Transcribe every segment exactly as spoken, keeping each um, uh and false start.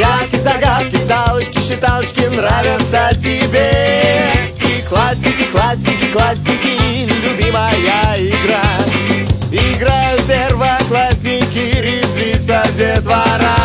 Прятки, загадки, салочки, считалочки нравятся тебе. И классики, классики, классики, любимая игра. Играют первоклассники, резвится детвора.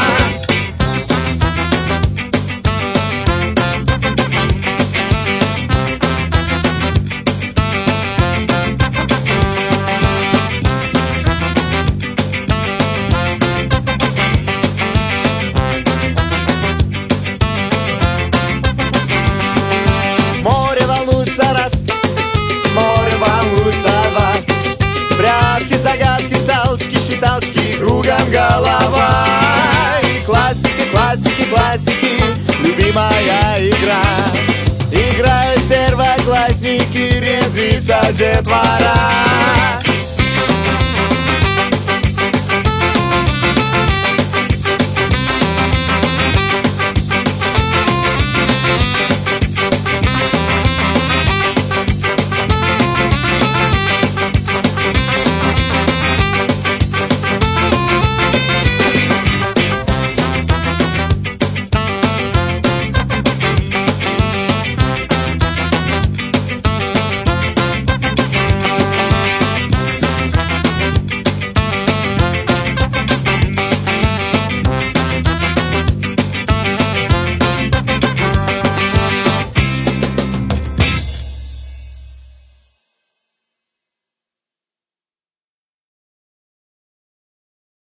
Море волнуется раз, море волнуется два. Прятки, загадки, салочки, считалочки, кругом голова. И классики, классики, классики, любимая игра. Играют первоклассники, резвится детвора.